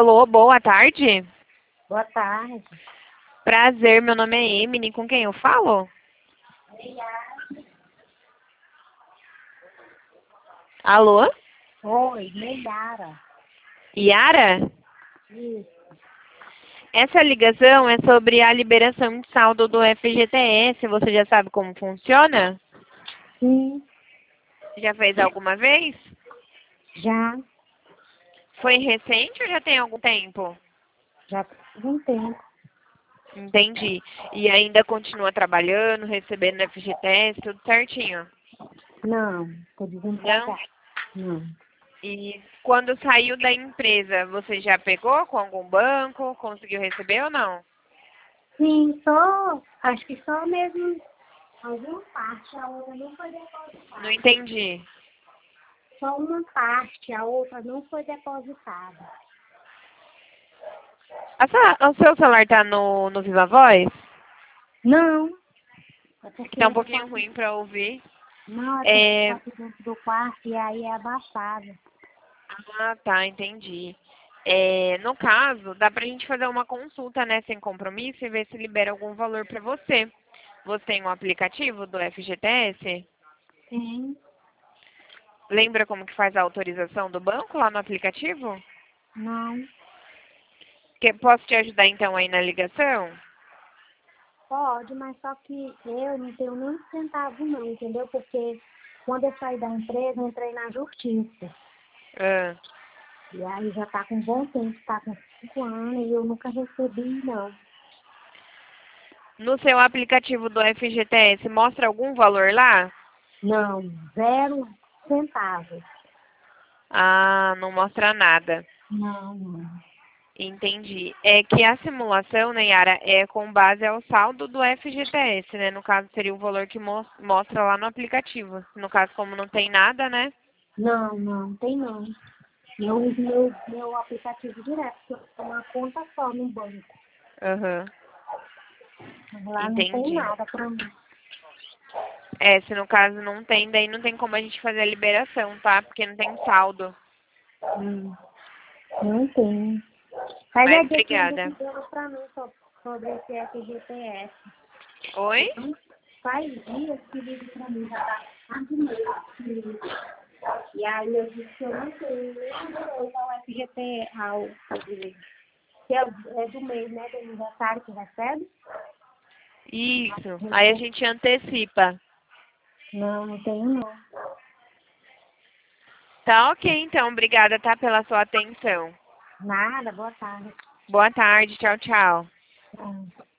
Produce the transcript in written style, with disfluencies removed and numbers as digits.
Alô, boa tarde. Boa tarde. Prazer, meu nome é Emily. Com quem eu falo? Alô? Oi, Neyara. Yara? Isso. Essa ligação é sobre a liberação de saldo do FGTS. Você já sabe como funciona? Sim, Já fez alguma vez? já. Foi recente ou já tem algum tempo? Já faz um tempo. Entendi. E ainda continua trabalhando, recebendo FGTS, tudo certinho? Não, tô Não? desempregada. Não. E quando saiu da empresa, você já pegou com algum banco? Conseguiu receber ou não? Sim, acho que só mesmo alguma parte, a outra não foi depositada. Não entendi. Só uma parte, a outra não foi depositada. O seu celular tá no Viva Voz? Não, é Que porque tá um ele pouquinho tá, ruim pra ouvir. não, é porque É... tá aqui dentro do quarto e aí é abaixado. Ah, tá, entendi. No caso, dá pra gente fazer uma consulta, né, sem compromisso e ver se libera algum valor pra você. Você tem um aplicativo do FGTS? Sim, Lembra como que faz a autorização do banco lá no aplicativo? não. Posso te ajudar então aí na ligação? Pode, mas só que eu não tenho nem um centavo não, entendeu? Porque quando eu saí da empresa, eu entrei na justiça. Ah. E aí já tá com um bom tempo, tá com 5 anos e eu nunca recebi, não. No seu aplicativo do FGTS, mostra algum valor lá? Não, 0 centavos. Ah, não mostra nada. Não, não. Entendi. É que a simulação, né, Yara, é com base ao saldo do FGTS, né? No caso, seria o valor que mostra lá no aplicativo. No caso, como não tem nada, né? Não, não, tem não. Eu uso meu aplicativo direto, porque eu tenho uma conta só no banco. Aham. Mas lá não tem Entendi. nada pra mim. Se no caso não tem, daí não tem como a gente fazer a liberação, tá? Porque não tem saldo. Hum, não tem. Faz a Mas dica do obrigada. que pra mim sobre esse FGTS. Oi? Faz dias que liga pra mim, já tá há de mês que liga. E aí eu disse que eu não tenho nenhum direito ao FGT, que é do mês, né, do aniversário que recebe. Isso. Aí a gente antecipa. Não, não tenho não. Tá ok, então. Obrigada, tá, pela sua atenção. Nada, boa tarde. Boa tarde. Tchau, tchau. Hum.